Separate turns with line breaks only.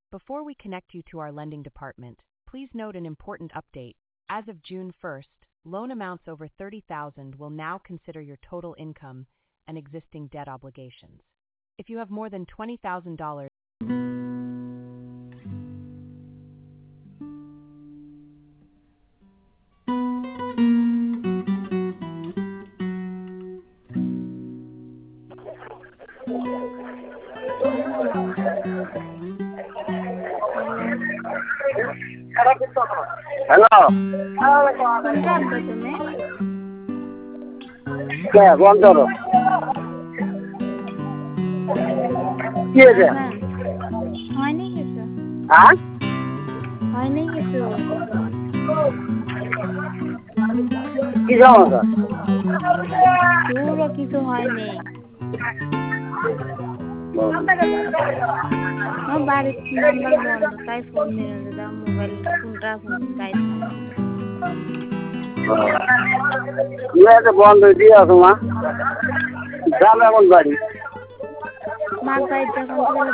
Before we connect you to our lending department, please note an important update. As of June 1st, loan amounts over $30,000 will now consider your total income and existing debt obligations. If you have more than $20,000,
hello
কোনটা আনছো তুমি?
কে বন্ধ করো কি হয়েছে
হয়নি কিছু,
হ্যাঁ
হয়নি কিছু।
কি সমস্যা
পুরো কিছু হয়নি। আমার বাড়ির নাম্বার বন্ধ, তাই ফোন দিয়ে দিলাম। মোবাইল ফোনটা গাইড
বন্ধ দিয়ে আসো মা গ্রামে এমন বাড়ি
মাছ গাইড যখন